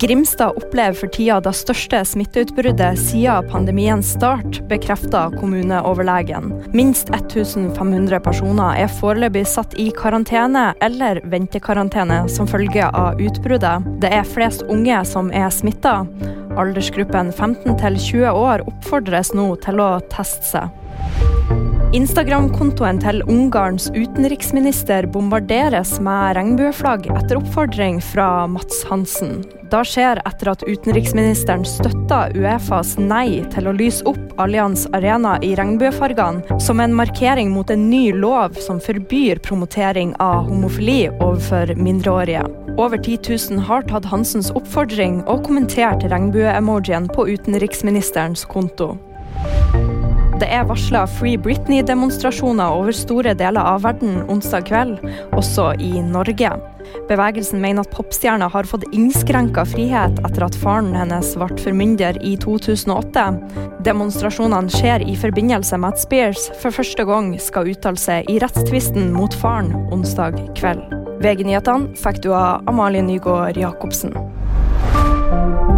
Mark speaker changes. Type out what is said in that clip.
Speaker 1: Grimstad opplever for tida det største smitteutbruddet siden pandemiens start, bekreftet kommuneoverlegen. Minst 1500 personer er foreløpig satt i karantene eller ventekarantene som følge av utbruddet. Det er flest unge som er smittet. Aldersgruppen 15 til 20 år oppfordres nå til å teste seg. Instagram-kontoen til Ungarns utenriksminister bombarderes med regnbueflagg etter oppfordring fra Mats Hansen. Det skjer etter at utenriksministeren støttet UEFAs nei til å lyse opp Allianz Arena i regnbuefargene som en markering mot en ny lov som forbyr promotering av homofili overfor mindreårige. Over 10 000 har tatt Hansens oppfordring og kommentert regnbue-emojien på utenriksministerens konto. Det er varslet Free Britney-demonstrasjoner over store deler av verden onsdag kveld, også i Norge. Bevegelsen mener at popstjerna har fått innskrenket frihet etter at faren hennes ble formynder i 2008. Demonstrasjonene skjer i forbindelse med at Spears for første gang skal uttale seg i rettstvisten mot faren onsdag kveld. VG-nyhetene fikk du av Amalie Nygaard Jakobsen.